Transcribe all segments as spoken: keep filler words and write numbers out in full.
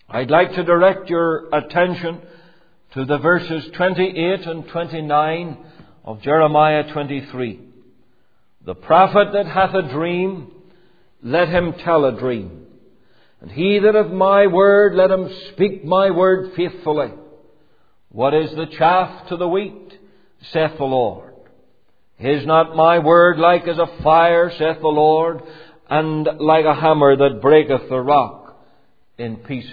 I'd like to direct your attention to the verses twenty-eight and twenty-nine of Jeremiah twenty-three. The prophet that hath a dream, let him tell a dream. And he that hath my word, let him speak my word faithfully. What is the chaff to the wheat, saith the Lord? Is not my word like as a fire, saith the Lord, and like a hammer that breaketh the rock in pieces?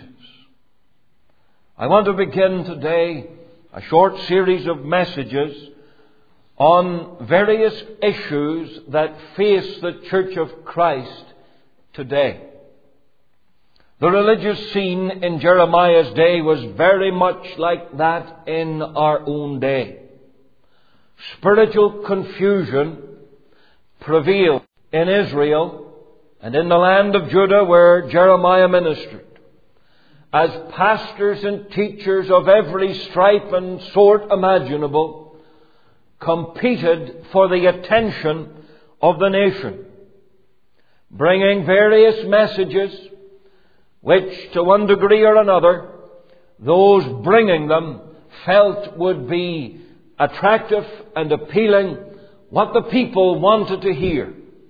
I want to begin today a short series of messages on various issues that face the Church of Christ today. The religious scene in Jeremiah's day was very much like that in our own day. Spiritual confusion prevailed in Israel and in the land of Judah where Jeremiah ministered, as pastors and teachers of every stripe and sort imaginable competed for the attention of the nation, bringing various messages which, to one degree or another, those bringing them felt would be attractive and appealing, what the people wanted to hear.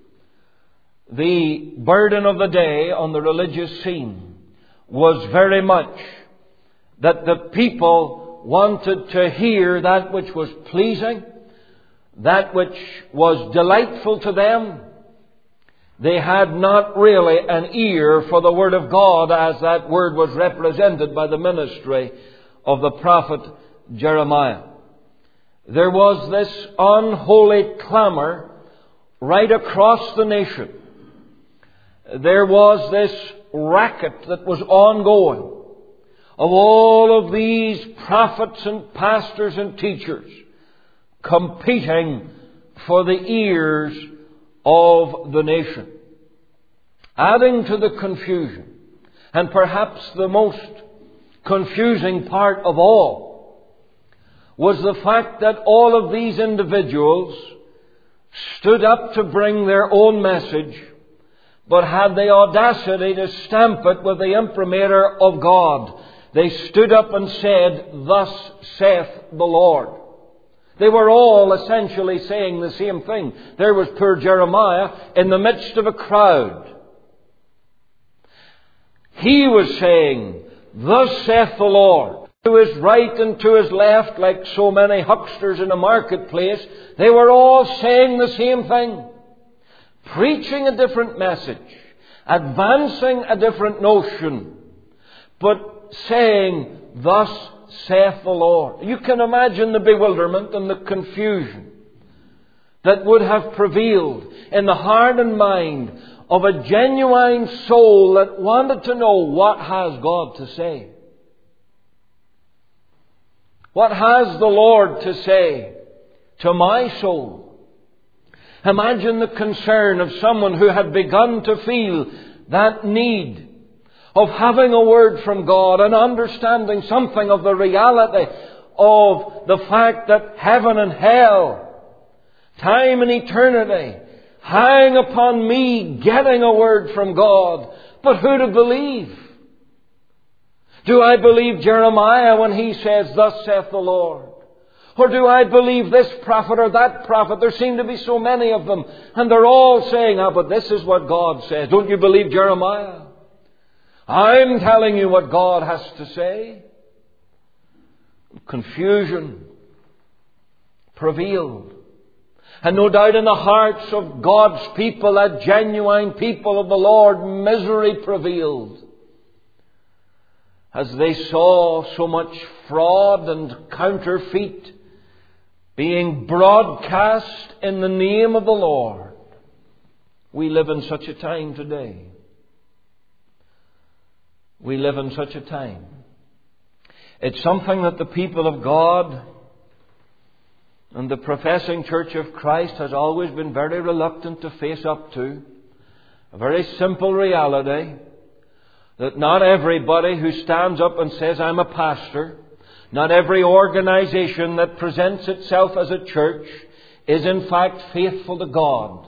The burden of the day on the religious scene was very much that the people wanted to hear that which was pleasing, that which was delightful to them. They had not really an ear for the Word of God as that Word was represented by the ministry of the prophet Jeremiah. There was this unholy clamour right across the nation. There was this racket that was ongoing of all of these prophets and pastors and teachers competing for the ears of the nation. Adding to the confusion, and perhaps the most confusing part of all, was the fact that all of these individuals stood up to bring their own message, but had the audacity to stamp it with the imprimatur of God. They stood up and said, "Thus saith the Lord." They were all essentially saying the same thing. There was poor Jeremiah in the midst of a crowd. He was saying, "Thus saith the Lord." To his right and to his left, like so many hucksters in a marketplace, they were all saying the same thing. Preaching a different message, advancing a different notion, but saying, "Thus saith the Lord." You can imagine the bewilderment and the confusion that would have prevailed in the heart and mind of a genuine soul that wanted to know, what has God to say? What has the Lord to say to my soul? Imagine the concern of someone who had begun to feel that need of having a word from God and understanding something of the reality of the fact that heaven and hell, time and eternity, hang upon me getting a word from God. But who to believe? Do I believe Jeremiah when he says, "Thus saith the Lord"? Or do I believe this prophet or that prophet? There seem to be so many of them. And they're all saying, "Ah, but this is what God says." Don't you believe Jeremiah? I'm telling you what God has to say. Confusion prevailed. And no doubt in the hearts of God's people, that genuine people of the Lord, misery prevailed, as they saw so much fraud and counterfeit being broadcast in the name of the Lord. We live in such a time today. We live in such a time. It's something that the people of God and the professing Church of Christ has always been very reluctant to face up to. A very simple reality that not everybody who stands up and says, "I'm a pastor," not every organization that presents itself as a church is in fact faithful to God.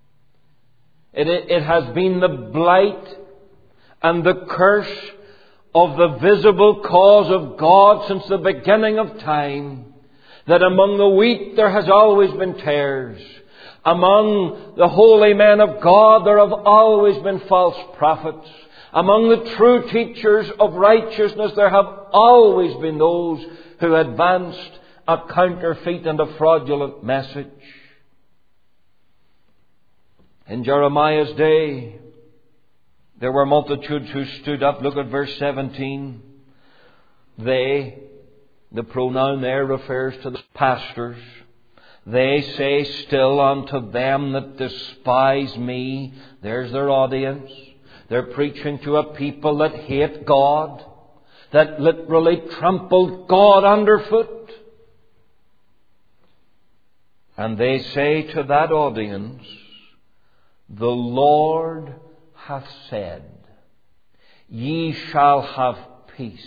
It, it has been the blight and the curse of the visible cause of God since the beginning of time, that among the wheat there has always been tares. Among the holy men of God there have always been false prophets. Among the true teachers of righteousness there have always been those who advanced a counterfeit and a fraudulent message. In Jeremiah's day, there were multitudes who stood up. Look at verse seventeen. They, the pronoun there refers to the pastors. They say still unto them that despise me. There's their audience. They're preaching to a people that hate God, that literally trampled God underfoot. And they say to that audience, the Lord hath said, ye shall have peace.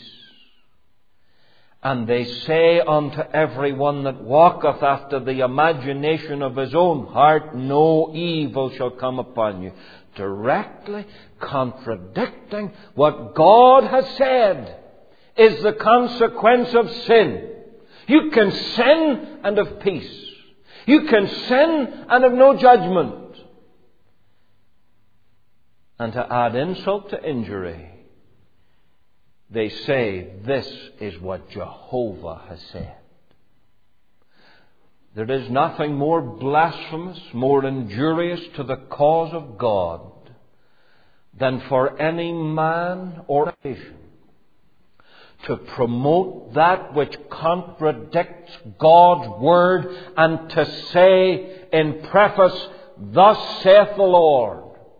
And they say unto every one that walketh after the imagination of his own heart, no evil shall come upon you. Directly contradicting what God has said is the consequence of sin. You can sin and have peace. You can sin and have no judgment. And to add insult to injury, they say this is what Jehovah has said. There is nothing more blasphemous, more injurious to the cause of God than for any man or nation to promote that which contradicts God's Word and to say in preface, thus saith the Lord.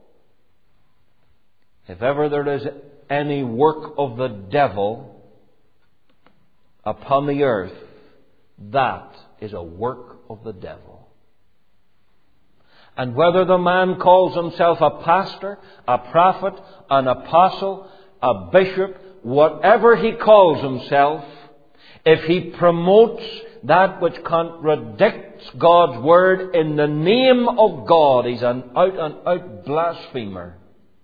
If ever there is any work of the devil upon the earth, that is a work of the devil. And whether the man calls himself a pastor, a prophet, an apostle, a bishop, whatever he calls himself, if he promotes that which contradicts God's Word in the name of God, he's an out-and-out blasphemer.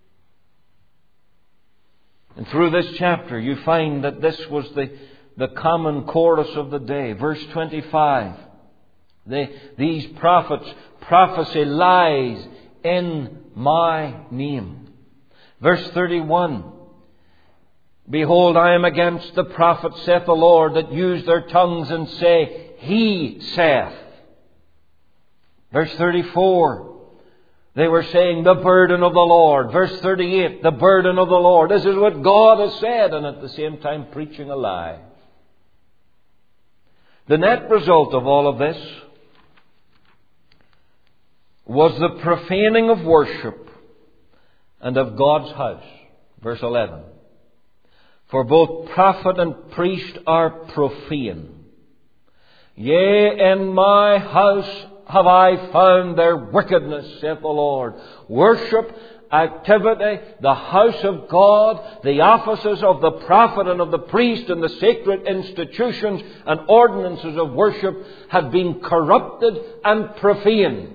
And through this chapter you find that this was the, the common chorus of the day. Verse twenty-five. They, these prophets prophesy lies in my name. Verse thirty-one. Behold, I am against the prophets, saith the Lord, that use their tongues and say, He saith. Verse thirty-four. They were saying the burden of the Lord. Verse thirty-eight, the burden of the Lord. This is what God has said, and at the same time preaching a lie. The net result of all of this was the profaning of worship and of God's house. Verse eleven. For both prophet and priest are profane. Yea, in my house have I found their wickedness, saith the Lord. Worship, activity, the house of God, the offices of the prophet and of the priest and the sacred institutions and ordinances of worship have been corrupted and profaned.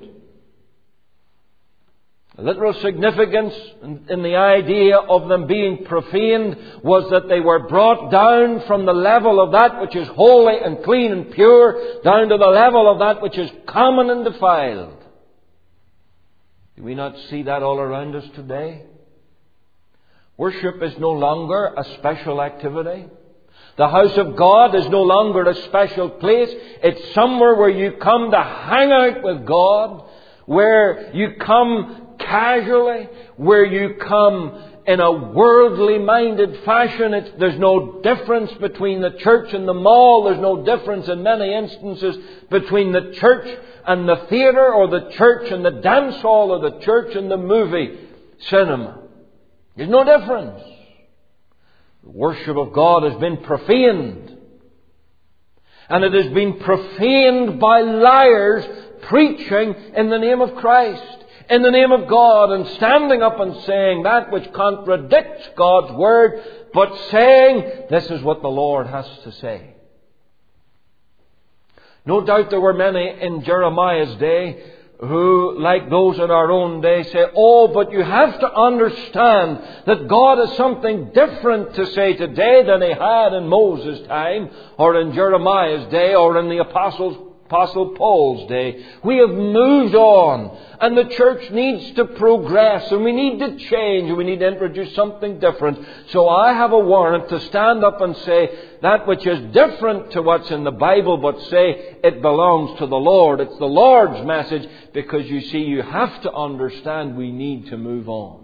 The literal significance in the idea of them being profaned was that they were brought down from the level of that which is holy and clean and pure down to the level of that which is common and defiled. Do we not see that all around us today? Worship is no longer a special activity. The house of God is no longer a special place. It's somewhere where you come to hang out with God, where you come casually, where you come in a worldly-minded fashion. It's, there's no difference between the church and the mall. There's no difference in many instances between the church and the theatre, or the church and the dance hall, or the church and the movie cinema. There's no difference. The worship of God has been profaned. And it has been profaned by liars preaching in the name of Christ, in the name of God, and standing up and saying that which contradicts God's Word, but saying, this is what the Lord has to say. No doubt there were many in Jeremiah's day who, like those in our own day, say, oh, but you have to understand that God has something different to say today than He had in Moses' time, or in Jeremiah's day, or in the Apostles' Apostle Paul's day. We have moved on, and the church needs to progress, and we need to change, and we need to introduce something different. So I have a warrant to stand up and say that which is different to what's in the Bible, but say it belongs to the Lord. It's the Lord's message, because you see, you have to understand we need to move on.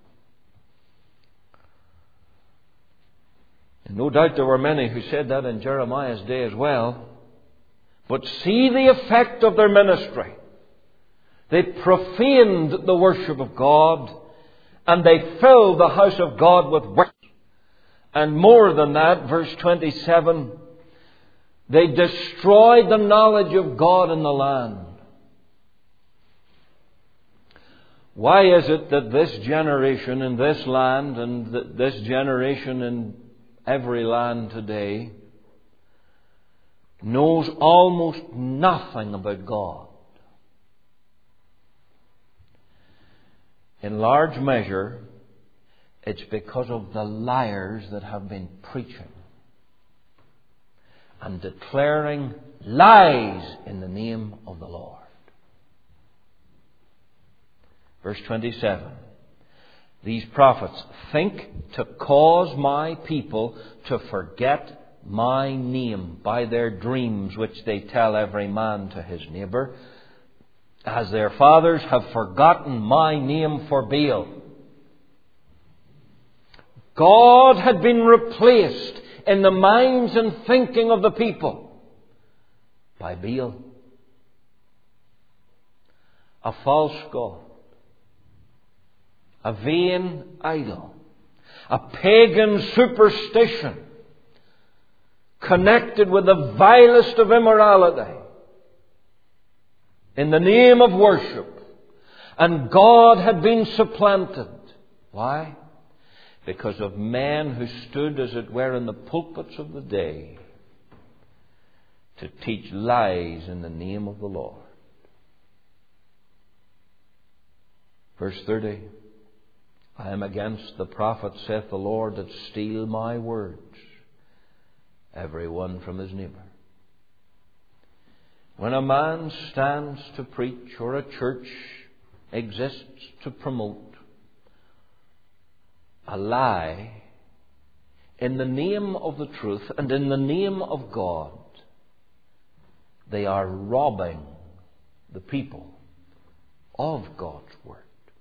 And no doubt there were many who said that in Jeremiah's day as well. But see the effect of their ministry. They profaned the worship of God, and they filled the house of God with worship. And more than that, verse twenty-seven, they destroyed the knowledge of God in the land. Why is it that this generation in this land, and th- this generation in every land today, knows almost nothing about God? In large measure, it's because of the liars that have been preaching and declaring lies in the name of the Lord. Verse twenty-seven. These prophets think to cause my people to forget my name by their dreams, which they tell every man to his neighbour, as their fathers have forgotten my name for Baal. God had been replaced in the minds and thinking of the people by Baal, a false god, a vain idol, a pagan superstition connected with the vilest of immorality in the name of worship. And God had been supplanted. Why? Because of men who stood, as it were, in the pulpits of the day to teach lies in the name of the Lord. Verse thirty. I am against the prophet, saith the Lord, that steal my words, every one from his neighbour. When a man stands to preach, or a church exists to promote a lie in the name of the truth and in the name of God, they are robbing the people of God's word.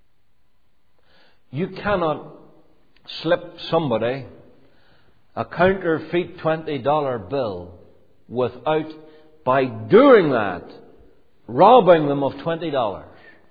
You cannot slip somebody a counterfeit twenty dollar bill without, by doing that, robbing them of twenty dollars.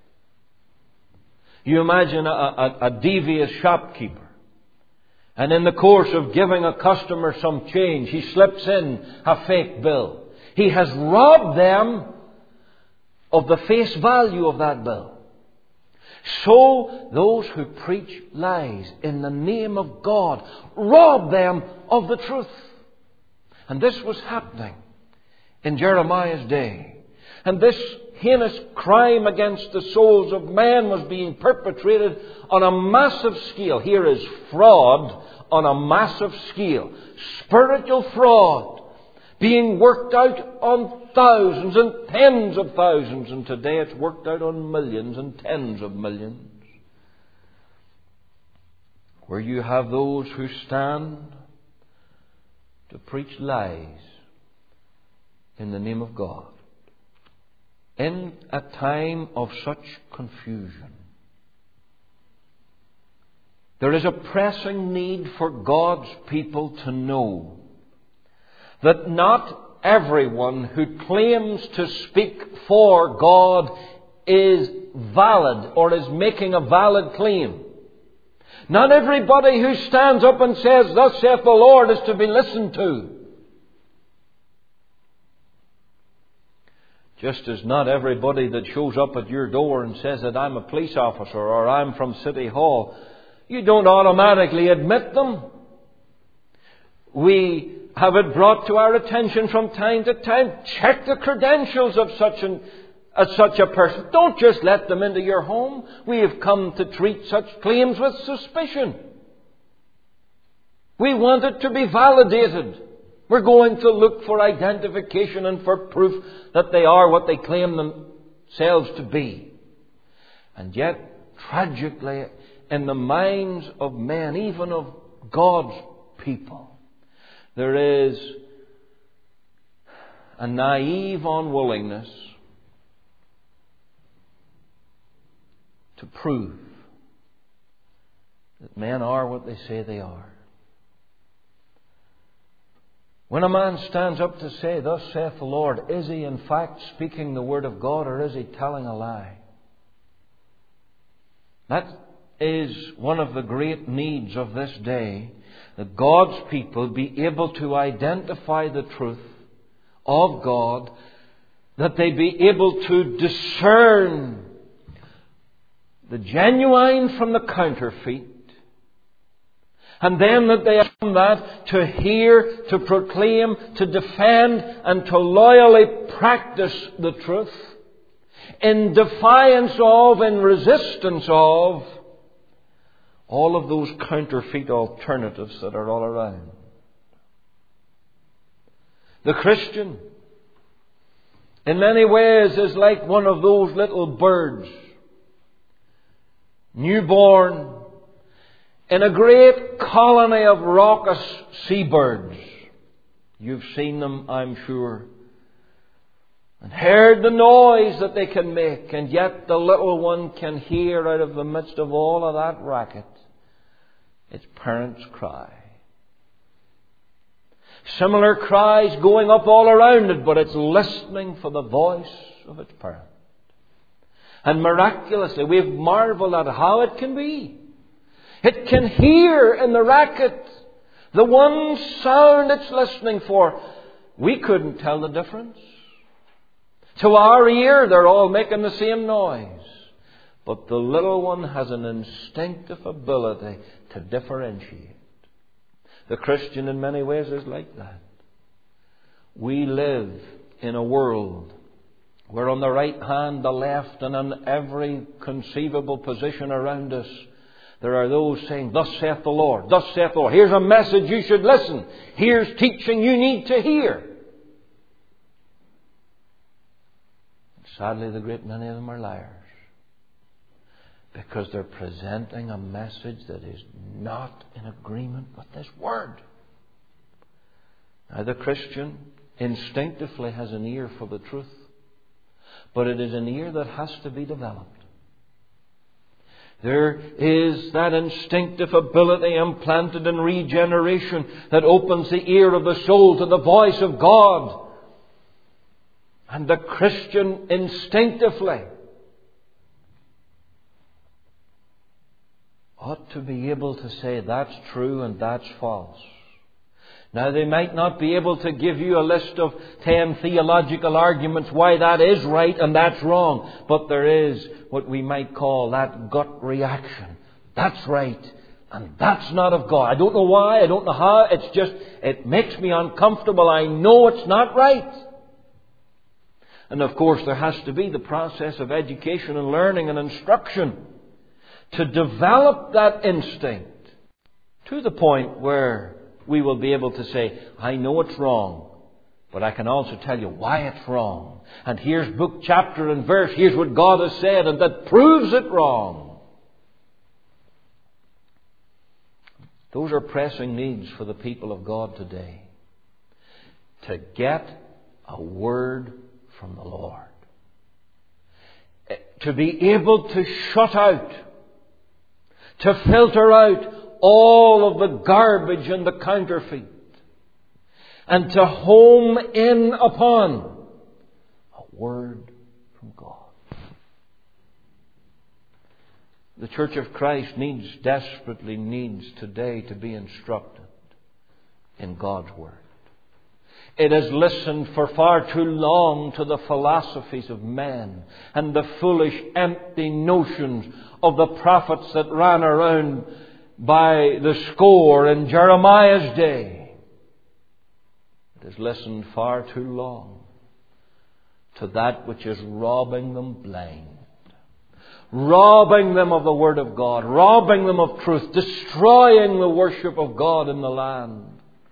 You imagine a, a, a devious shopkeeper, and in the course of giving a customer some change, he slips in a fake bill. He has robbed them of the face value of that bill. So those who preach lies in the name of God rob them of the truth. And this was happening in Jeremiah's day. And this heinous crime against the souls of men was being perpetrated on a massive scale. Here is fraud on a massive scale. Spiritual fraud being worked out on thousands and tens of thousands. And today it's worked out on millions and tens of millions. Where you have those who stand to preach lies in the name of God. In a time of such confusion, there is a pressing need for God's people to know that not everyone who claims to speak for God is valid or is making a valid claim. Not everybody who stands up and says, "Thus saith the Lord," is to be listened to. Just as not everybody that shows up at your door and says that I'm a police officer or I'm from City Hall, you don't automatically admit them. We have it brought to our attention from time to time. Check the credentials of such and at such a person. Don't just let them into your home. We have come to treat such claims with suspicion. We want it to be validated. We're going to look for identification and for proof that they are what they claim themselves to be. And yet, tragically, in the minds of men, even of God's people, there is a naive unwillingness to prove that men are what they say they are. When a man stands up to say, "Thus saith the Lord," is he in fact speaking the word of God, or is he telling a lie? That is one of the great needs of this day, that God's people be able to identify the truth of God, that they be able to discern the genuine from the counterfeit, and then that they have from that to hear, to proclaim, to defend, and to loyally practice the truth in defiance of, in resistance of, all of those counterfeit alternatives that are all around. The Christian, in many ways, is like one of those little birds, newborn, in a great colony of raucous seabirds. You've seen them, I'm sure, and heard the noise that they can make, and yet the little one can hear out of the midst of all of that racket its parents' cry. Similar cries going up all around it, but it's listening for the voice of its parent. And miraculously, we've marveled at how it can be. It can hear in the racket the one sound it's listening for. We couldn't tell the difference. To our ear, they're all making the same noise. But the little one has an instinctive ability to differentiate. The Christian in many ways is like that. We live in a world where on the right hand, the left, and in every conceivable position around us, there are those saying, "Thus saith the Lord, thus saith the Lord. Here's a message you should listen. Here's teaching you need to hear." Sadly, the great many of them are liars, because they're presenting a message that is not in agreement with this Word. Now, the Christian instinctively has an ear for the truth, but it is an ear that has to be developed. There is that instinctive ability implanted in regeneration that opens the ear of the soul to the voice of God. And the Christian instinctively ought to be able to say that's true and that's false. Now, they might not be able to give you a list of ten theological arguments why that is right and that's wrong. But there is what we might call that gut reaction. That's right and that's not of God. I don't know why, I don't know how. It's just, it makes me uncomfortable. I know it's not right. And of course, there has to be the process of education and learning and instruction to develop that instinct to the point where we will be able to say, I know it's wrong, but I can also tell you why it's wrong. And here's book, chapter and verse. Here's what God has said, and that proves it wrong. Those are pressing needs for the people of God today. To get a word from the Lord. To be able to shut out, to filter out all of the garbage and the counterfeit, and to home in upon a word from God. The Church of Christ needs, desperately needs today to be instructed in God's Word. It has listened for far too long to the philosophies of men and the foolish, empty notions of the prophets that ran around by the score in Jeremiah's day. It has listened far too long to that which is robbing them blind. Robbing them of the Word of God. Robbing them of truth. Destroying the worship of God in the land.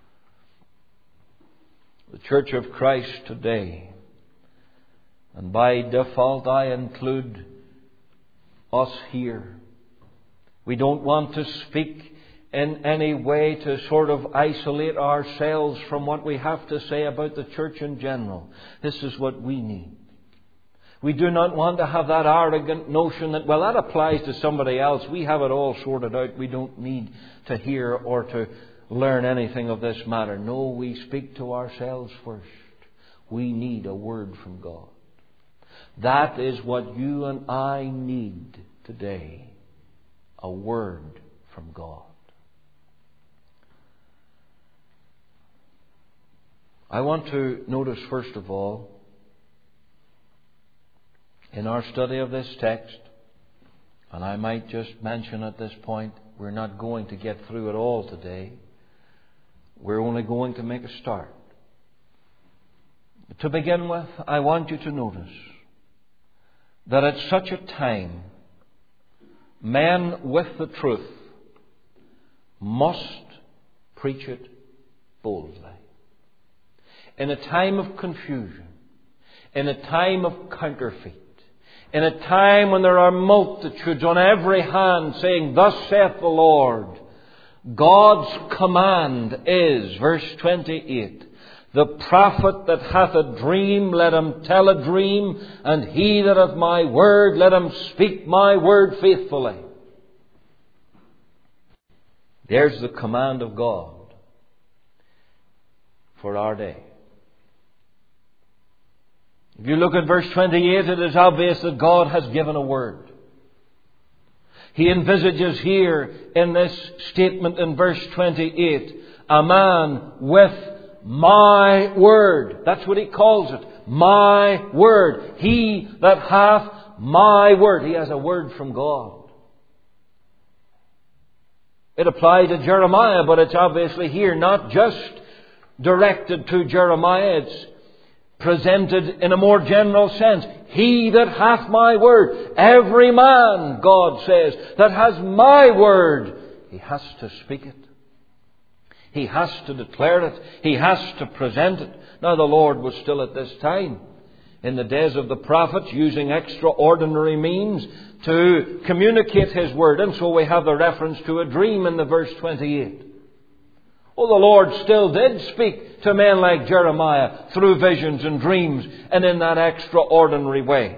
The Church of Christ today, and by default I include us here. We don't want to speak in any way to sort of isolate ourselves from what we have to say about the church in general. This is what we need. We do not want to have that arrogant notion that, well, that applies to somebody else. We have it all sorted out. We don't need to hear or to learn anything of this matter. No, we speak to ourselves first. We need a word from God. That is what you and I need today. A word from God. I want to notice first of all, in our study of this text, and I might just mention at this point, we're not going to get through it all today. We're only going to make a start. To begin with, I want you to notice that at such a time, men with the truth must preach it boldly. In a time of confusion, in a time of counterfeit, in a time when there are multitudes on every hand saying, "Thus saith the Lord," God's command is, verse twenty-eight, "The prophet that hath a dream, let him tell a dream, and he that hath my word, let him speak my word faithfully." There's the command of God for our day. If you look at verse twenty-eight, it is obvious that God has given a word. He envisages here in this statement in verse twenty-eight, a man with my word. That's what he calls it. My word. He that hath my word. He has a word from God. It applied to Jeremiah, but it's obviously here not just directed to Jeremiah. It's presented in a more general sense. He that hath my word. Every man, God says, that has my word, he has to speak it. He has to declare it. He has to present it. Now the Lord was still at this time, in the days of the prophets, using extraordinary means to communicate His word. And so we have the reference to a dream in the verse twenty-eight. Well, the Lord still did speak to men like Jeremiah through visions and dreams and in that extraordinary way.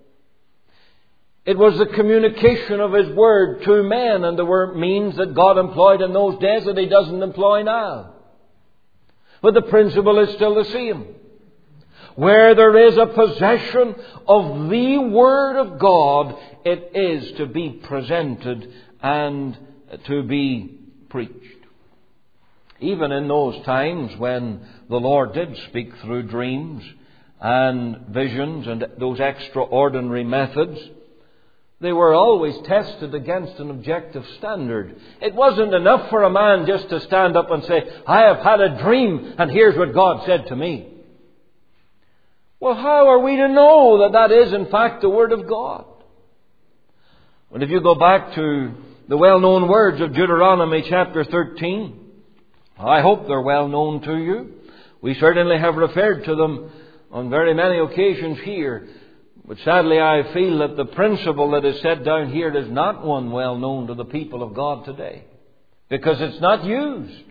It was the communication of His word to men, and there were means that God employed in those days that He doesn't employ now. But the principle is still the same. Where there is a possession of the Word of God, it is to be presented and to be preached. Even in those times when the Lord did speak through dreams and visions and those extraordinary methods, they were always tested against an objective standard. It wasn't enough for a man just to stand up and say, "I have had a dream and here's what God said to me." Well, how are we to know that that is in fact the Word of God? Well, if you go back to the well-known words of Deuteronomy chapter thirteen, I hope they're well known to you. We certainly have referred to them on very many occasions here. But sadly, I feel that the principle that is set down here is not one well known to the people of God today, because it's not used.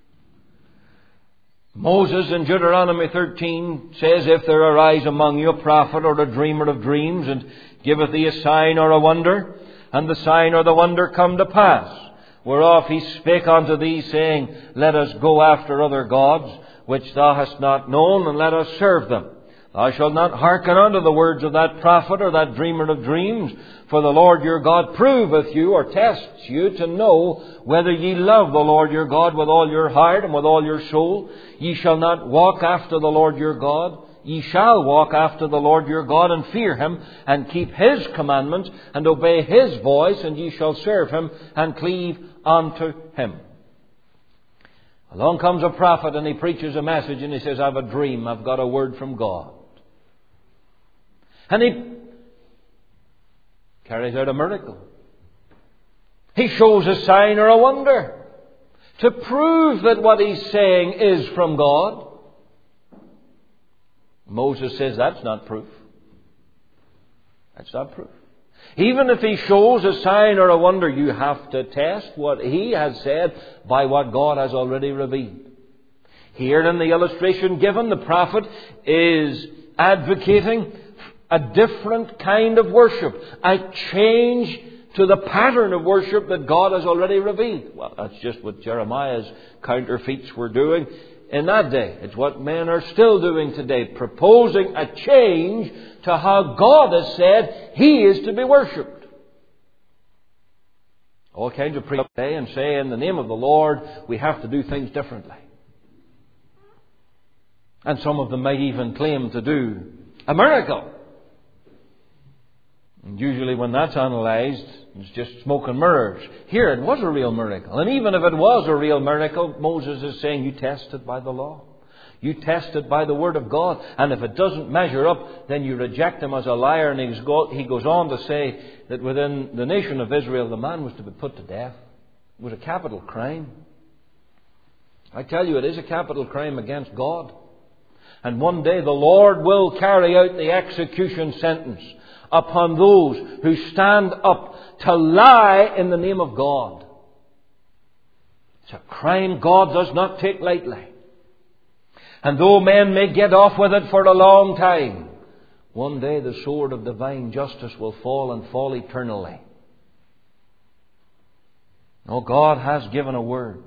Moses in Deuteronomy thirteen says, "If there arise among you a prophet or a dreamer of dreams, and giveth thee a sign or a wonder, and the sign or the wonder come to pass, whereof he spake unto thee, saying, Let us go after other gods, which thou hast not known, and let us serve them. Thou shalt not hearken unto the words of that prophet or that dreamer of dreams, for the Lord your God proveth you," or tests you, "to know whether ye love the Lord your God with all your heart and with all your soul. Ye shall not walk after the Lord your God. Ye shall walk after the Lord your God, and fear Him, and keep His commandments, and obey His voice, and ye shall serve Him, and cleave unto Him." Along comes a prophet, and he preaches a message, and he says, "I have a dream, I've got a word from God." And He carries out a miracle. He shows a sign or a wonder to prove that what He's saying is from God. Moses says that's not proof. That's not proof. Even if He shows a sign or a wonder, you have to test what He has said by what God has already revealed. Here in the illustration given, the prophet is advocating a different kind of worship, a change to the pattern of worship that God has already revealed. Well, that's just what Jeremiah's counterfeits were doing in that day. It's what men are still doing today, proposing a change to how God has said He is to be worshipped. All kinds of preachers today and say, in the name of the Lord, we have to do things differently. And some of them might even claim to do a miracle. And usually when that's analysed, it's just smoke and mirrors. Here it was a real miracle. And even if it was a real miracle, Moses is saying, you test it by the law. You test it by the Word of God. And if it doesn't measure up, then you reject him as a liar. And he goes on to say that within the nation of Israel, the man was to be put to death. It was a capital crime. I tell you, it is a capital crime against God. And one day the Lord will carry out the execution sentence upon those who stand up to lie in the name of God. It's a crime God does not take lightly. And though men may get off with it for a long time, one day the sword of divine justice will fall and fall eternally. Oh, God has given a word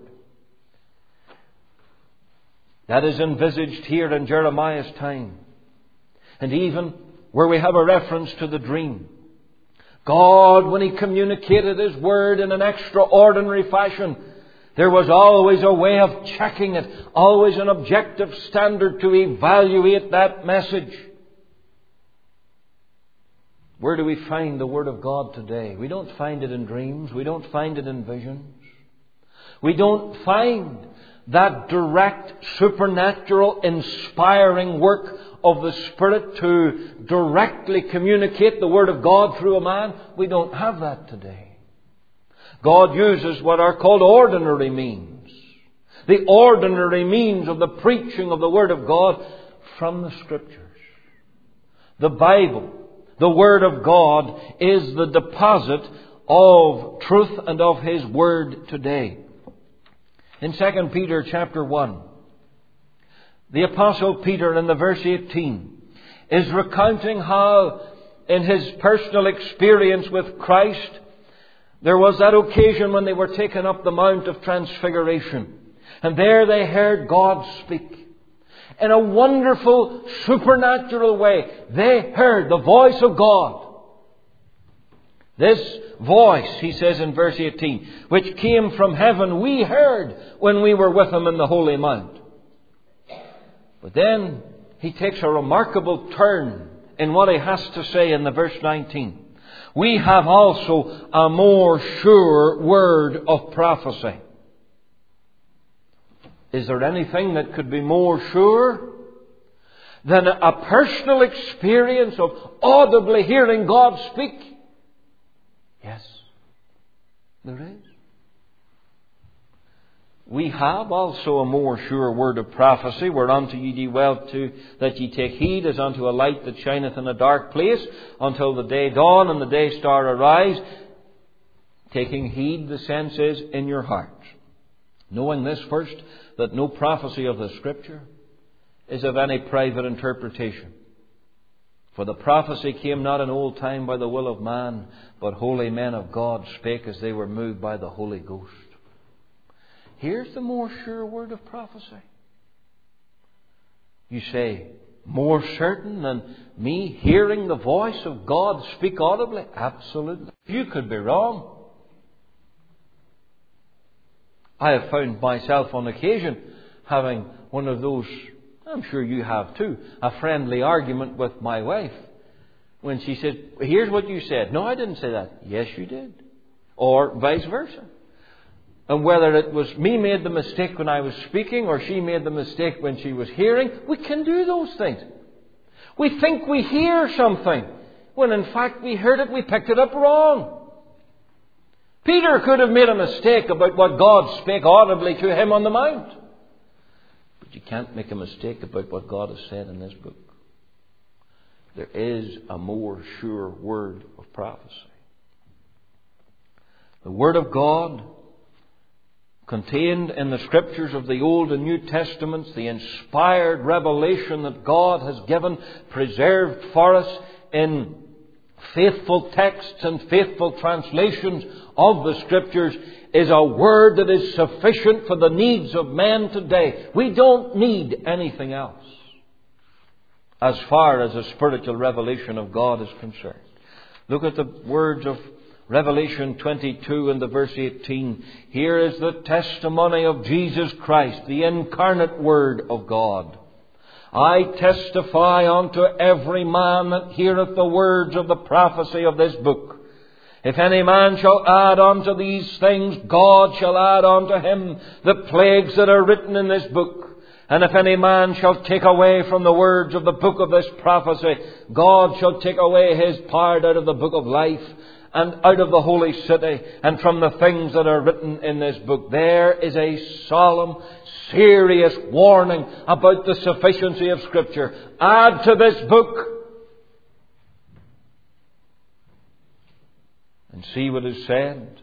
that is envisaged here in Jeremiah's time. And even where we have a reference to the dream, God, when He communicated His word in an extraordinary fashion, there was always a way of checking it, always an objective standard to evaluate that message. Where do we find the Word of God today? We don't find it in dreams. We don't find it in visions. We don't find that direct, supernatural, inspiring work of the Spirit to directly communicate the Word of God through a man. We don't have that today. God uses what are called ordinary means. The ordinary means of the preaching of the Word of God from the Scriptures. The Bible, the Word of God, is the deposit of truth and of His Word today. In Second Peter chapter one, the Apostle Peter in the verse eighteen is recounting how in his personal experience with Christ there was that occasion when they were taken up the Mount of Transfiguration. And there they heard God speak. In a wonderful, supernatural way, they heard the voice of God. This voice, he says in verse eighteen, which came from heaven, we heard when we were with Him in the Holy Mount. But then he takes a remarkable turn in what he has to say in the verse nineteen. We have also a more sure word of prophecy. Is there anything that could be more sure than a personal experience of audibly hearing God speak? Yes, there is. We have also a more sure word of prophecy, whereunto ye do well to that ye take heed, as unto a light that shineth in a dark place, until the day dawn and the day star arise. Taking heed, the sense is, in your hearts. Knowing this first, that no prophecy of the Scripture is of any private interpretation. For the prophecy came not in old time by the will of man, but holy men of God spake as they were moved by the Holy Ghost. Here's the more sure word of prophecy. You say, more certain than me hearing the voice of God speak audibly? Absolutely. You could be wrong. I have found myself on occasion having one of those, I'm sure you have too, a friendly argument with my wife. When she said, here's what you said. No, I didn't say that. Yes, you did. Or vice versa. And whether it was me made the mistake when I was speaking or she made the mistake when she was hearing, we can do those things. We think we hear something, when in fact we heard it, we picked it up wrong. Peter could have made a mistake about what God spake audibly to him on the mount. But you can't make a mistake about what God has said in this book. There is a more sure word of prophecy. The Word of God, contained in the Scriptures of the Old and New Testaments, the inspired revelation that God has given, preserved for us in faithful texts and faithful translations of the Scriptures, is a word that is sufficient for the needs of men today. We don't need anything else as far as the spiritual revelation of God is concerned. Look at the words of Revelation twenty-two and the verse eighteen. Here is the testimony of Jesus Christ, the incarnate Word of God. I testify unto every man that heareth the words of the prophecy of this book. If any man shall add unto these things, God shall add unto him the plagues that are written in this book. And if any man shall take away from the words of the book of this prophecy, God shall take away his part out of the book of life, and out of the holy city, and from the things that are written in this book. There is a solemn, serious warning about the sufficiency of Scripture. Add to this book, and see what is said.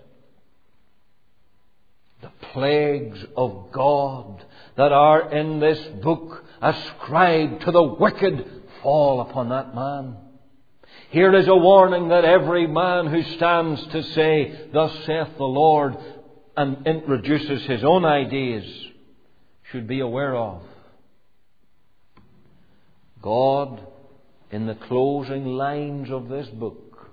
The plagues of God that are in this book ascribed to the wicked fall upon that man. Here is a warning that every man who stands to say, "Thus saith the Lord," and introduces his own ideas, should be aware of. God, in the closing lines of this book,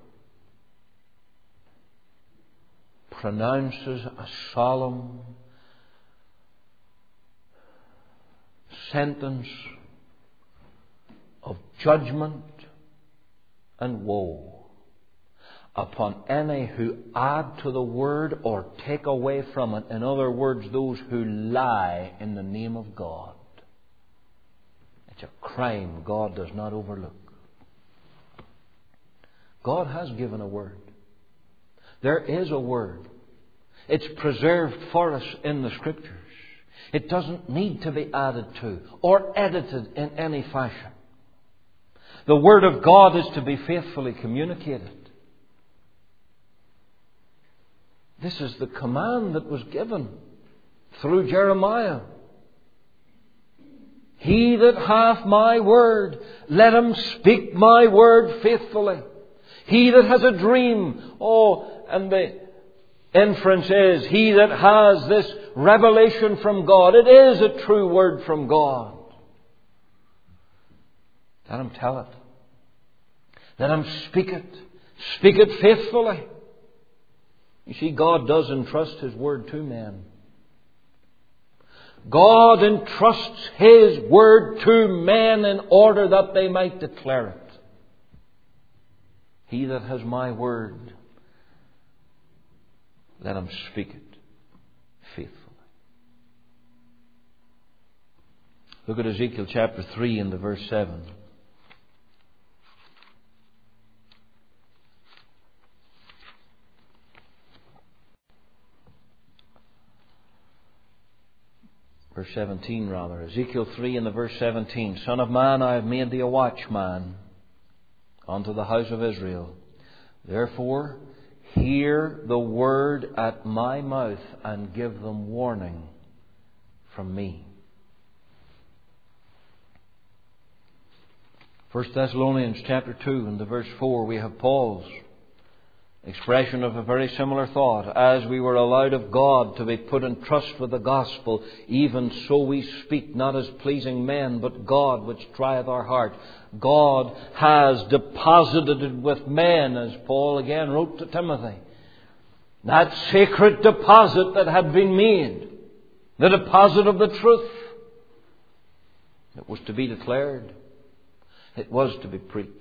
pronounces a solemn sentence of judgment and woe upon any who add to the word or take away from it. In other words, those who lie in the name of God. It's a crime God does not overlook. God has given a word. There is a word. It's preserved for us in the Scriptures. It doesn't need to be added to or edited in any fashion. The Word of God is to be faithfully communicated. This is the command that was given through Jeremiah. He that hath my word, let him speak my word faithfully. He that has a dream, oh, and the inference is, he that has this revelation from God, it is a true word from God. Let him tell it. Let him speak it. Speak it faithfully. You see, God does entrust His word to men. God entrusts His word to men in order that they might declare it. He that has my word, let him speak it faithfully. Look at Ezekiel chapter three and the verse seven. Verse seventeen rather. Ezekiel three and the verse seventeen. Son of man, I have made thee a watchman unto the house of Israel. Therefore, hear the word at my mouth and give them warning from me. First Thessalonians chapter two and the verse four, we have Paul's expression of a very similar thought. As we were allowed of God to be put in trust with the gospel, even so we speak, not as pleasing men, but God which trieth our heart. God has deposited it with men, as Paul again wrote to Timothy. That sacred deposit that had been made, the deposit of the truth, it was to be declared. It was to be preached.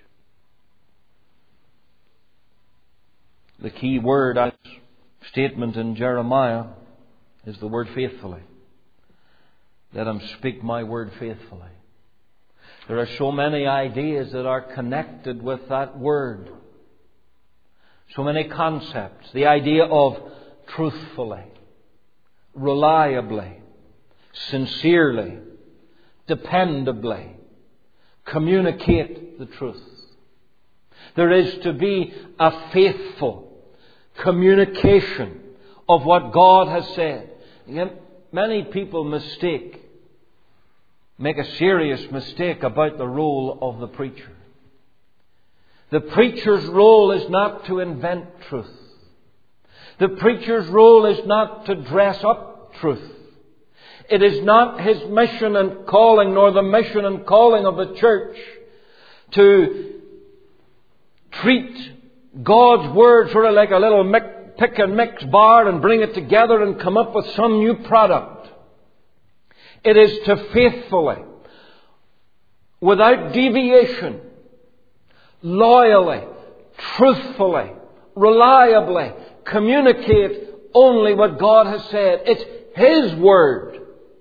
The key word, statement in Jeremiah, is the word faithfully. Let him speak my word faithfully. There are so many ideas that are connected with that word. So many concepts. The idea of truthfully, reliably, sincerely, dependably communicate the truth. There is to be a faithful communication of what God has said. Again, many people mistake, make a serious mistake about the role of the preacher. The preacher's role is not to invent truth. The preacher's role is not to dress up truth. It is not his mission and calling, nor the mission and calling of the church, to treat God's Word sort of like a little mix, pick and mix bar and bring it together and come up with some new product. It is to faithfully, without deviation, loyally, truthfully, reliably communicate only what God has said. It's His Word.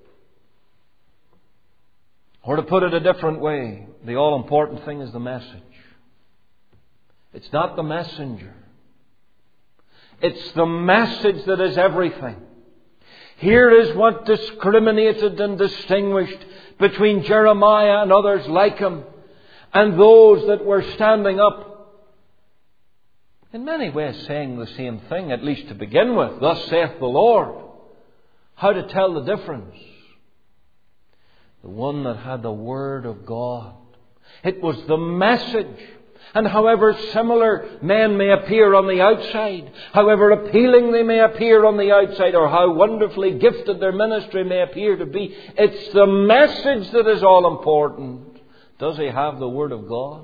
Or to put it a different way, the all-important thing is the message. It's not the messenger. It's the message that is everything. Here is what discriminated and distinguished between Jeremiah and others like him and those that were standing up, in many ways saying the same thing, at least to begin with. Thus saith the Lord. How to tell the difference? The one that had the Word of God. It was the message. And however similar men may appear on the outside, however appealing they may appear on the outside, or how wonderfully gifted their ministry may appear to be, it's the message that is all important. Does he have the Word of God?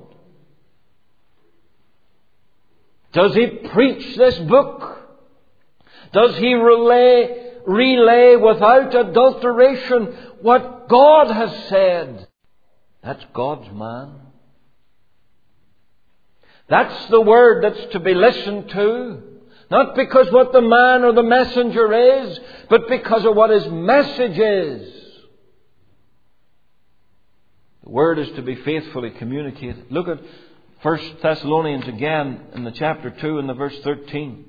Does he preach this book? Does he relay, relay without adulteration what God has said? That's God's man. That's the word that's to be listened to. Not because what the man or the messenger is, but because of what his message is. The word is to be faithfully communicated. Look at First Thessalonians again in the chapter two and the verse thirteen.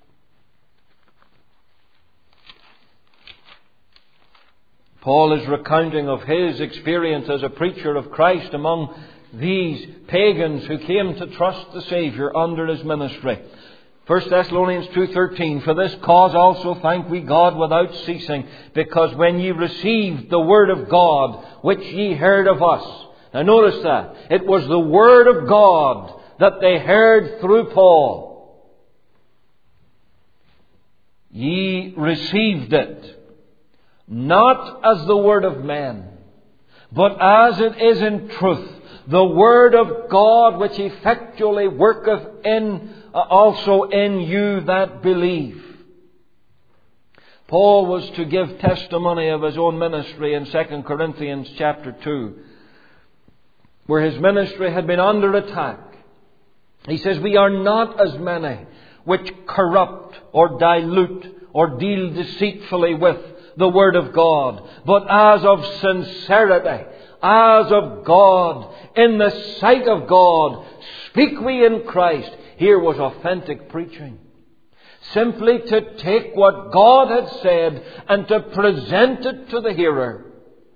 Paul is recounting of his experience as a preacher of Christ among these pagans who came to trust the Saviour under his ministry. First Thessalonians two thirteen. For this cause also thank we God without ceasing, because when ye received the word of God, which ye heard of us. Now notice that. It was the word of God that they heard through Paul. Ye received it, not as the word of men, but as it is in truth, the Word of God, which effectually worketh in uh, also in you that believe. Paul was to give testimony of his own ministry in Second Corinthians chapter two, where his ministry had been under attack. He says, we are not as many which corrupt or dilute or deal deceitfully with the Word of God, but as of sincerity, as of God, in the sight of God, speak we in Christ. Here was authentic preaching. Simply to take what God had said and to present it to the hearer.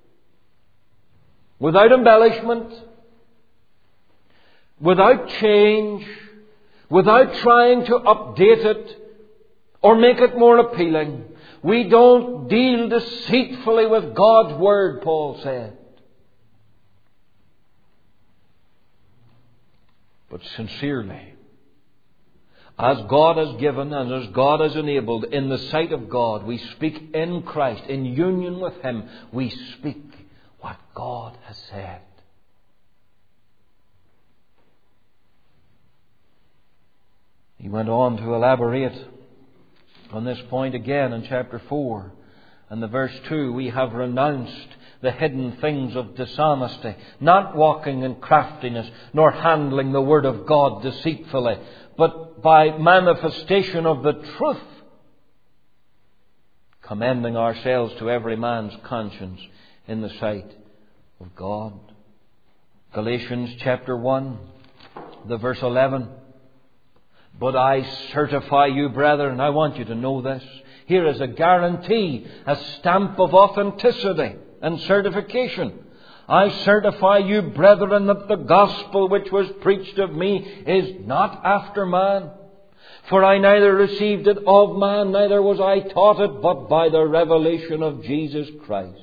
Without embellishment, without change, without trying to update it or make it more appealing. We don't deal deceitfully with God's Word, Paul said. But sincerely, as God has given and as God has enabled, in the sight of God, we speak in Christ, in union with Him, we speak what God has said. He went on to elaborate on this point again in chapter four and the verse two. We have renounced the hidden things of dishonesty, not walking in craftiness, nor handling the word of God deceitfully, but by manifestation of the truth, commending ourselves to every man's conscience in the sight of God. Galatians chapter one, the verse eleven. But I certify you, brethren, I want you to know this. Here is a guarantee, a stamp of authenticity and certification. I certify you, brethren, that the gospel which was preached of me is not after man. For I neither received it of man, neither was I taught it, but by the revelation of Jesus Christ.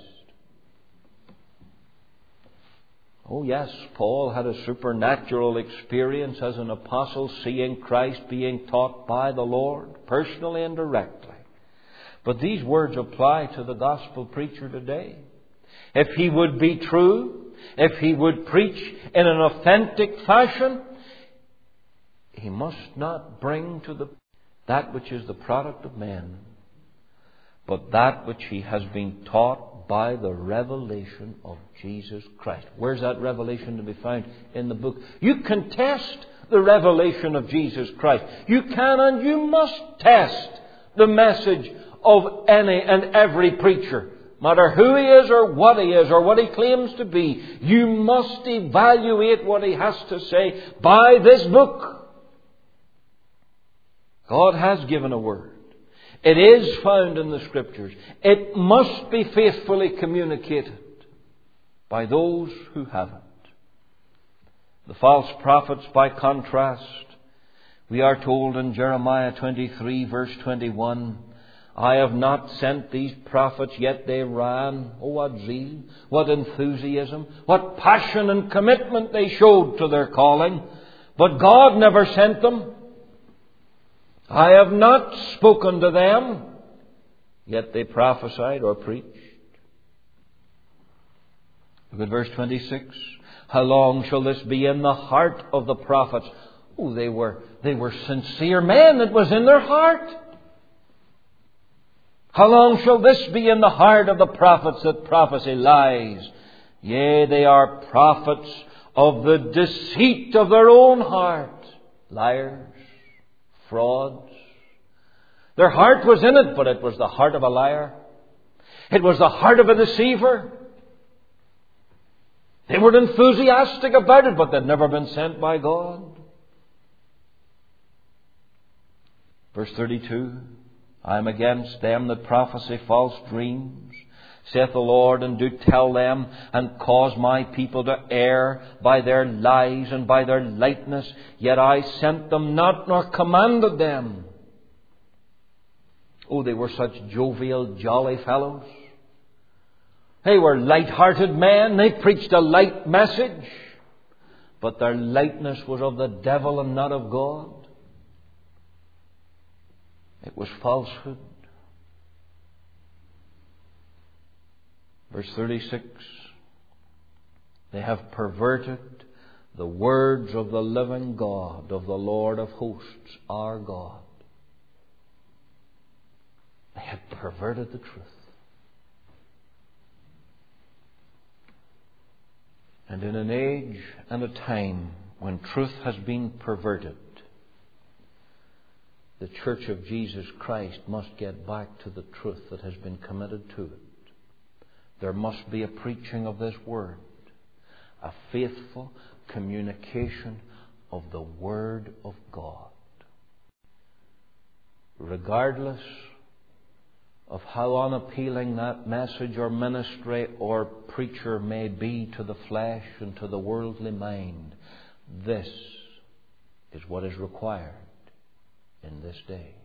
Oh yes, Paul had a supernatural experience as an apostle, seeing Christ being taught by the Lord, personally and directly. But these words apply to the gospel preacher today. If he would be true, if he would preach in an authentic fashion, he must not bring to the that which is the product of men, but that which he has been taught by the revelation of Jesus Christ. Where's that revelation to be found? In the book. You can test the revelation of Jesus Christ. You can and you must test the message of any and every preacher. No matter who he is or what he is or what he claims to be, you must evaluate what he has to say by this book. God has given a word. It is found in the Scriptures. It must be faithfully communicated by those who have it. The false prophets, by contrast, we are told in Jeremiah twenty-three, verse twenty-one, I have not sent these prophets, yet they ran. Oh, what zeal, what enthusiasm, what passion and commitment they showed to their calling. But God never sent them. I have not spoken to them, yet they prophesied or preached. Look at verse twenty-six. How long shall this be in the heart of the prophets? Oh, they were, they were sincere men. It was in their heart. How long shall this be in the heart of the prophets that prophesy lies? Yea, they are prophets of the deceit of their own heart. Liars. Frauds. Their heart was in it, but it was the heart of a liar. It was the heart of a deceiver. They were enthusiastic about it, but they'd never been sent by God. Verse thirty-two. I am against them that prophesy false dreams, saith the Lord, and do tell them, and cause my people to err by their lies and by their lightness. Yet I sent them not, nor commanded them. Oh, they were such jovial, jolly fellows. They were light-hearted men. They preached a light message. But their lightness was of the devil and not of God. It was falsehood. Verse thirty-six, they have perverted the words of the living God, of the Lord of hosts, our God. They had perverted the truth. And in an age and a time when truth has been perverted, the Church of Jesus Christ must get back to the truth that has been committed to it. There must be a preaching of this Word, a faithful communication of the Word of God. Regardless of how unappealing that message or ministry or preacher may be to the flesh and to the worldly mind, this is what is required in this day.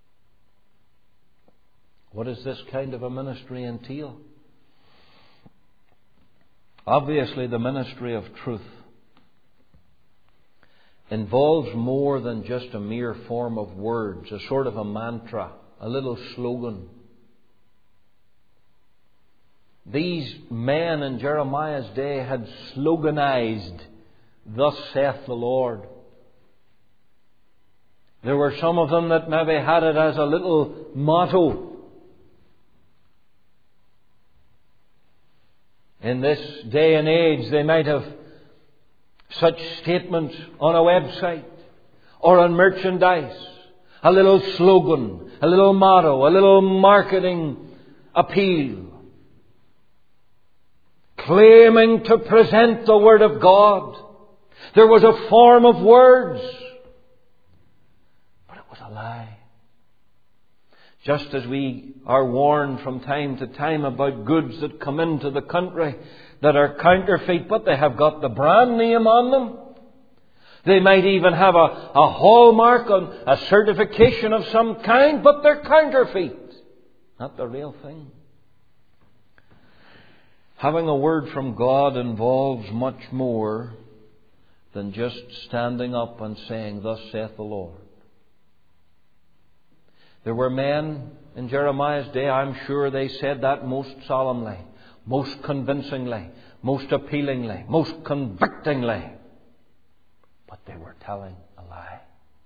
What does this kind of a ministry entail? Obviously, the ministry of truth involves more than just a mere form of words, a sort of a mantra, a little slogan. These men in Jeremiah's day had sloganized, "Thus saith the Lord." There were some of them that maybe had it as a little motto. In this day and age, they might have such statements on a website or on merchandise. A little slogan, a little motto, a little marketing appeal. claiming to present the Word of God. There was a form of words, but it was a lie. Just as we are warned from time to time about goods that come into the country that are counterfeit, but they have got the brand name on them. They might even have a, a hallmark on a certification of some kind, but they're counterfeit. Not the real thing. Having a word from God involves much more than just standing up and saying, "Thus saith the Lord." There were men in Jeremiah's day, I'm sure they said that most solemnly, most convincingly, most appealingly, most convictingly. But they were telling a lie.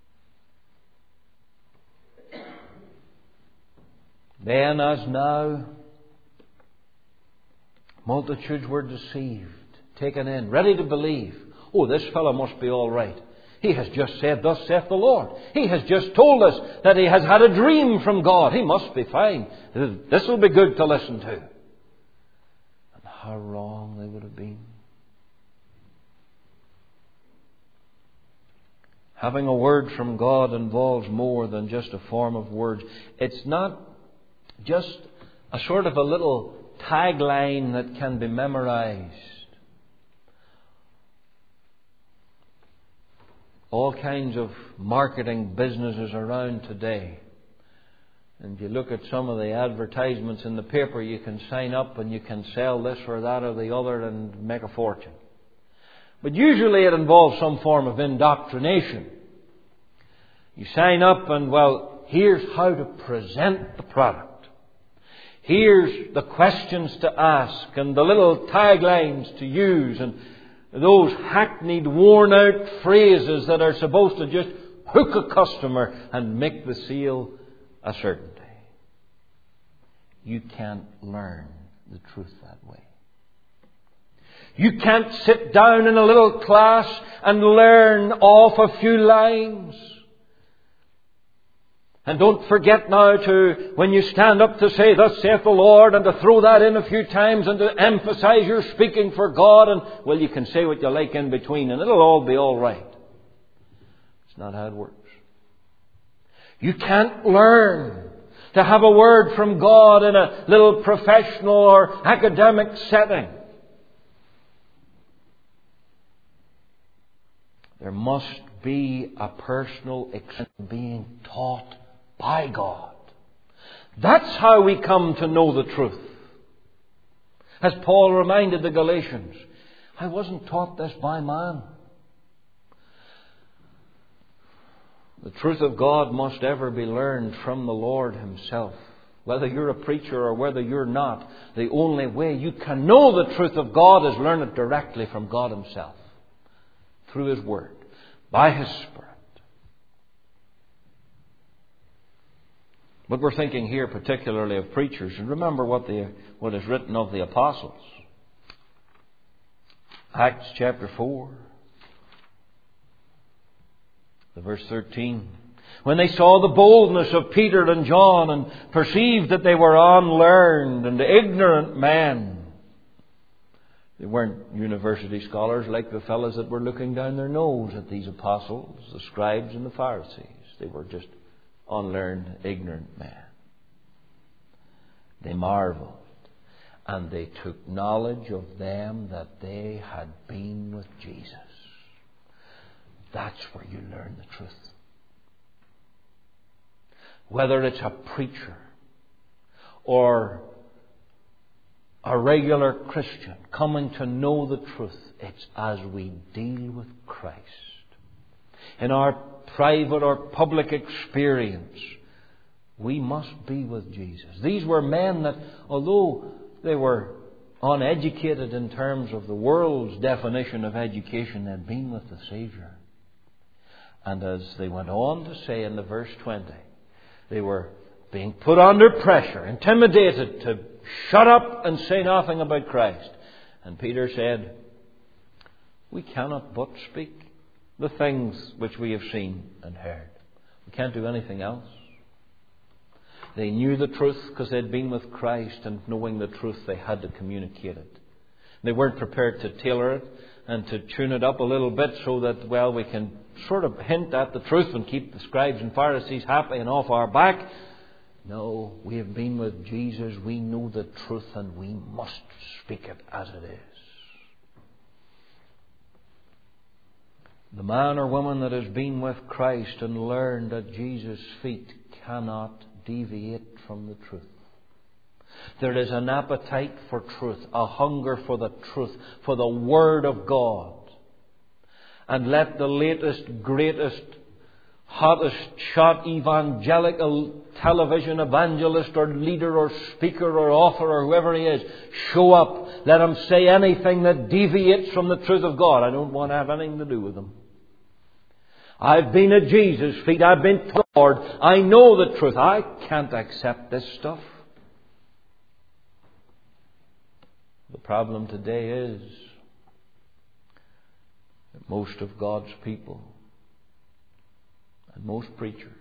Then as now, multitudes were deceived, taken in, ready to believe. Oh, this fellow must be all right. He has just said, "Thus saith the Lord." He has just told us that he has had a dream from God. He must be fine. This will be good to listen to. And how wrong they would have been. Having a word from God involves more than just a form of words. It's not just a sort of a little tagline that can be memorized. All kinds of marketing businesses around today. And if you look at some of the advertisements in the paper, you can sign up and you can sell this or that or the other and make a fortune. But usually it involves some form of indoctrination. You sign up and, well, here's how to present the product. Here's the questions to ask and the little taglines to use and those hackneyed, worn-out phrases that are supposed to just hook a customer and make the sale a certainty. You can't learn the truth that way. You can't sit down in a little class and learn off a few lines. And don't forget now to, when you stand up to say, "Thus saith the Lord," and to throw that in a few times and to emphasize you're speaking for God. And, well, you can say what you like in between and it'll all be all right. It's not how it works. You can't learn to have a word from God in a little professional or academic setting. There must be a personal experience being taught by God. That's how we come to know the truth. As Paul reminded the Galatians, "I wasn't taught this by man." The truth of God must ever be learned from the Lord Himself. Whether you're a preacher or whether you're not, the only way you can know the truth of God is learn it directly from God Himself. Through His Word. By His Spirit. But we're thinking here particularly of preachers. And remember what, the, what is written of the apostles. Acts chapter four. The verse thirteen. When they saw the boldness of Peter and John and perceived that they were unlearned and ignorant men. They weren't university scholars like the fellows that were looking down their nose at these apostles, the scribes and the Pharisees. They were just unlearned, ignorant men. They marveled, and they took knowledge of them that they had been with Jesus. That's where you learn the truth. Whether it's a preacher or a regular Christian coming to know the truth, it's as we deal with Christ. In our private or public experience, we must be with Jesus. These were men that, although they were uneducated in terms of the world's definition of education, they'd been with the Savior. And as they went on to say in the verse twenty, they were being put under pressure, intimidated to shut up and say nothing about Christ. And Peter said, "We cannot but speak the things which we have seen and heard." We can't do anything else. They knew the truth because they'd been with Christ, and knowing the truth they had to communicate it. They weren't prepared to tailor it and to tune it up a little bit so that, well, we can sort of hint at the truth and keep the scribes and Pharisees happy and off our back. No, we have been with Jesus. We know the truth and we must speak it as it is. The man or woman that has been with Christ and learned at Jesus' feet cannot deviate from the truth. There is an appetite for truth, a hunger for the truth, for the Word of God. And let the latest, greatest, hottest shot evangelical television evangelist or leader or speaker or author or whoever he is show up. Let him say anything that deviates from the truth of God. I don't want to have anything to do with him. I've been at Jesus' feet. I've been to the Lord. I know the truth. I can't accept this stuff. The problem today is that most of God's people and most preachers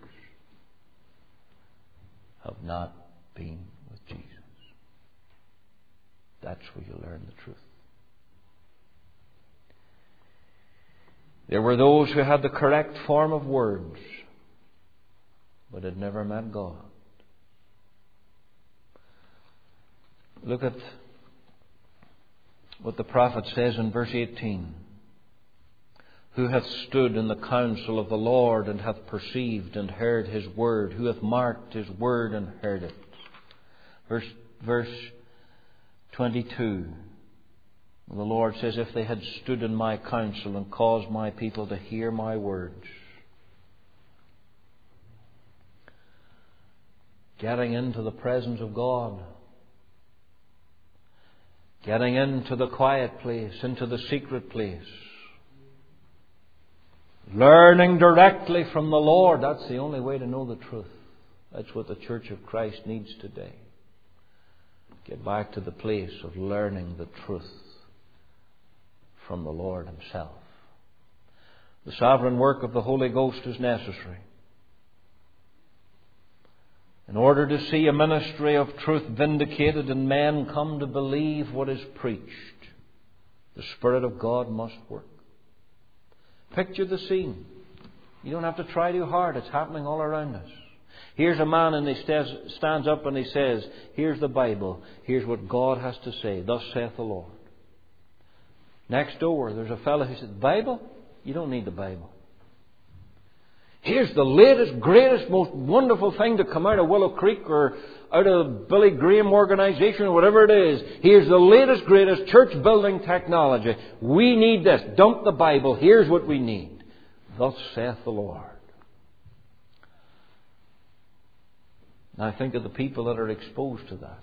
have not been with Jesus. That's where you learn the truth. There were those who had the correct form of words, but had never met God. Look at what the prophet says in verse eighteen. Who hath stood in the counsel of the Lord and hath perceived and heard His word? Who hath marked His word and heard it? Verse, verse twenty-two. The Lord says, if they had stood in my counsel and caused my people to hear my words. Getting into the presence of God. Getting into the quiet place, into the secret place. Learning directly from the Lord. That's the only way to know the truth. That's what the Church of Christ needs today. Get back to the place of learning the truth from the Lord Himself. The sovereign work of the Holy Ghost is necessary. In order to see a ministry of truth vindicated and men come to believe what is preached, the Spirit of God must work. Picture the scene. You don't have to try too hard. It's happening all around us. Here's a man and he stands up and he says, here's the Bible. Here's what God has to say. Thus saith the Lord. Next door, there's a fellow who says, Bible? You don't need the Bible. Here's the latest, greatest, most wonderful thing to come out of Willow Creek or out of the Billy Graham organization or whatever it is. Here's the latest, greatest church building technology. We need this. Dump the Bible. Here's what we need. Thus saith the Lord. Now think of the people that are exposed to that.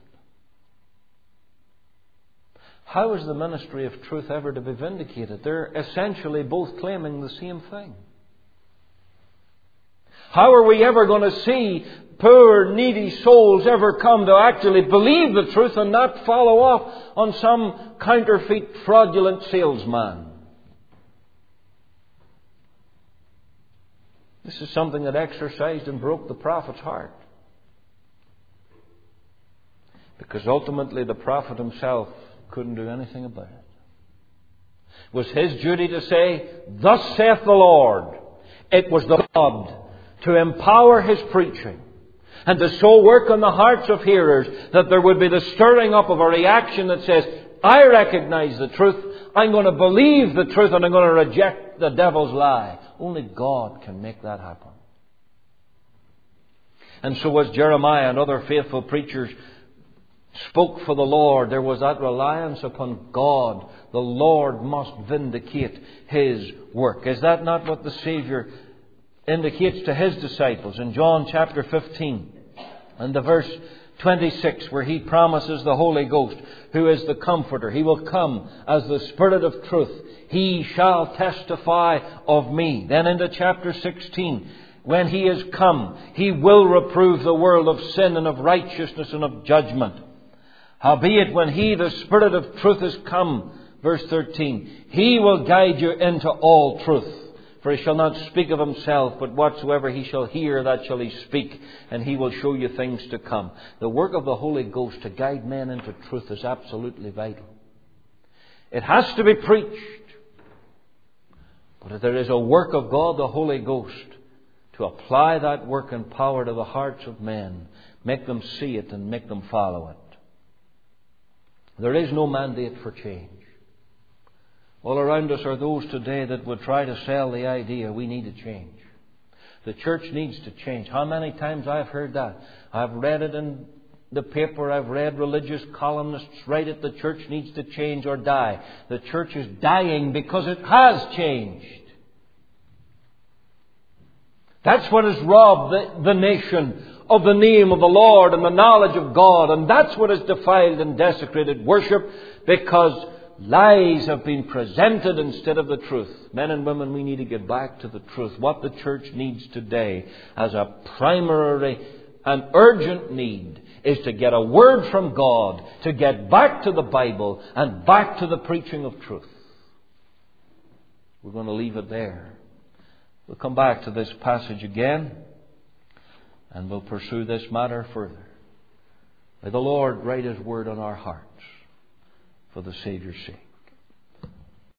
How is the ministry of truth ever to be vindicated? They're essentially both claiming the same thing. How are we ever going to see poor, needy souls ever come to actually believe the truth and not follow off on some counterfeit, fraudulent salesman? This is something that exercised and broke the prophet's heart. Because ultimately the prophet himself couldn't do anything about it. It was his duty to say, thus saith the Lord. It was the God to empower His preaching and to so work on the hearts of hearers that there would be the stirring up of a reaction that says, I recognize the truth, I'm going to believe the truth, and I'm going to reject the devil's lie. Only God can make that happen. And so as Jeremiah and other faithful preachers spoke for the Lord, there was that reliance upon God. The Lord must vindicate His work. Is that not what the Saviour indicates to His disciples in John chapter fifteen and the verse twenty-six, where He promises the Holy Ghost, who is the Comforter? He will come as the Spirit of truth. He shall testify of me. Then into chapter sixteen, when He is come, He will reprove the world of sin and of righteousness and of judgment. Howbeit, when He, the Spirit of truth, is come, verse thirteen, He will guide you into all truth. For He shall not speak of Himself, but whatsoever He shall hear, that shall He speak, and He will show you things to come. The work of the Holy Ghost to guide men into truth is absolutely vital. It has to be preached. But if there is a work of God, the Holy Ghost, to apply that work and power to the hearts of men, make them see it and make them follow it. There is no mandate for change. All around us are those today that would try to sell the idea we need to change. The church needs to change. How many times I've heard that? I've read it in the paper. I've read religious columnists write it. The church needs to change or die. The church is dying because it has changed. That's what has robbed the, the nation of the name of the Lord and the knowledge of God. And that's what has defiled and desecrated worship, because lies have been presented instead of the truth. Men and women, we need to get back to the truth. What the church needs today as a primary and urgent need is to get a word from God, to get back to the Bible and back to the preaching of truth. We're going to leave it there. We'll come back to this passage again and we'll pursue this matter further. May the Lord write His word on our hearts for the Saviour's sake.